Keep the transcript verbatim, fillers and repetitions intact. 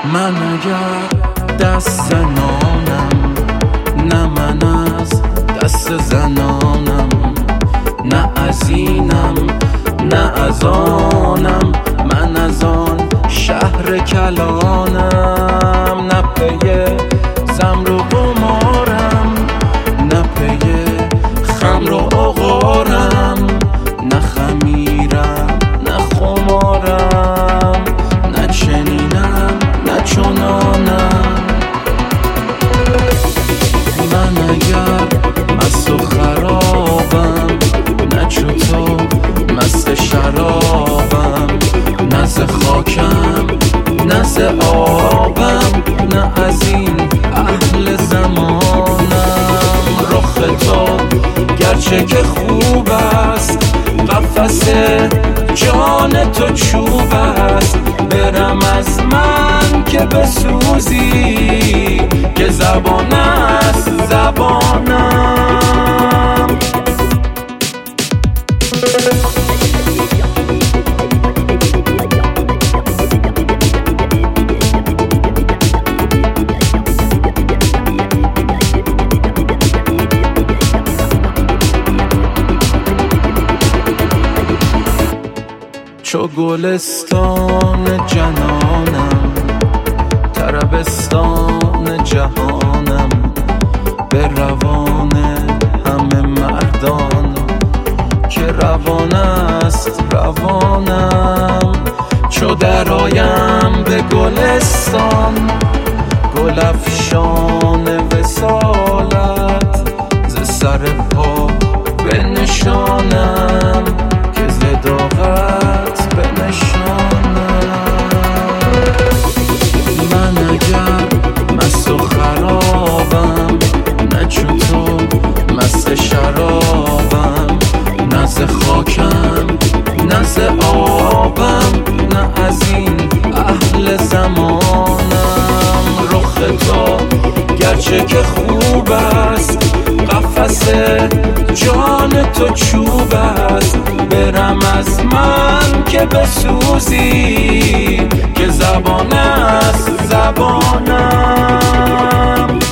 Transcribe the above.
من اگر دست زنانم، نه من از دست زنانم، نه از اینم نه از آنم، من از آن شهر کلانم. نه پی زمر و قمارم، نه پی خمر و عقارم، نه خمیرم نه خمارم، نه چنینم نه چنانم. من اگر مست و خرابم، نه چو تو مست شرابم، نه ز خاکم نه ز آبم، نه از این اهل زمانم. رخ تو گرچه که خوب است، قفس جان تو چوب است. برم از من که بسوزی، که زبان است زبانم. چو گلستان جنانم، طربستان جهانم، به روان همه مردان که روان است روانم. چو درآیم به گلستان، گل افشان وصالت، ز سر پا بنشانم، که ز داغت بنشانم. من اگر مست و خرابم، نه چو تو مست شرابم، نه ز خاکم نه ز آبم، نه از این اهل زمانم. رخ تو گرچه که خوب است، قفس جان تو چوب است. برم از من که بسوزی، که زبان است زبانم.